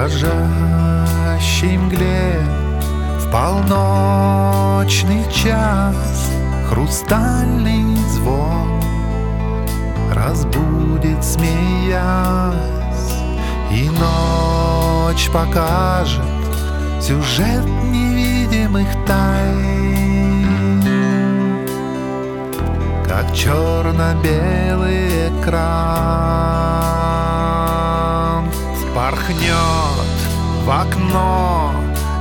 дрожащей мгле в полночный час хрустальный звон разбудит, смеясь, и ночь покажет сюжет невидимых тайн, как черно-белый экран. Впорхнет в окно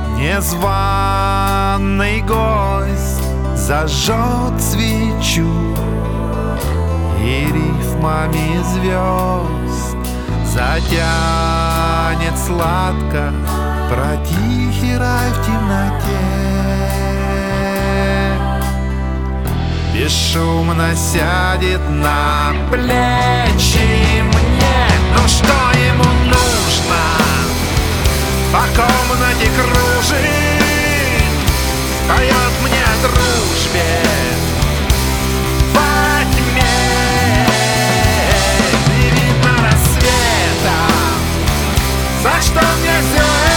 незваный гость, зажжет свечу и рифмами звезд затянет сладко про тихий рай в темноте. Бесшумно сядет на плечи мне. Ну что ему нужно? По комнате кружит, поет мне о дружбе во тьме. Не видно рассвета, за что мне все это?